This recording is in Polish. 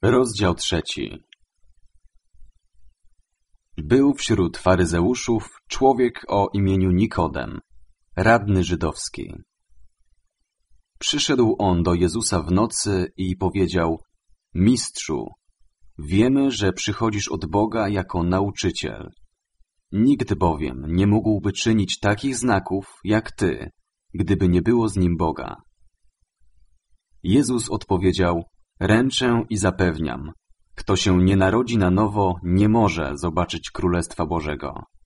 Rozdział 3. Był wśród faryzeuszów człowiek o imieniu Nikodem, radny żydowski. Przyszedł on do Jezusa w nocy i powiedział: Mistrzu, wiemy, że przychodzisz od Boga jako nauczyciel. Nikt bowiem nie mógłby czynić takich znaków jak Ty, gdyby nie było z nim Boga. Jezus odpowiedział: Ręczę i zapewniam, kto się nie narodzi na nowo, nie może zobaczyć Królestwa Bożego.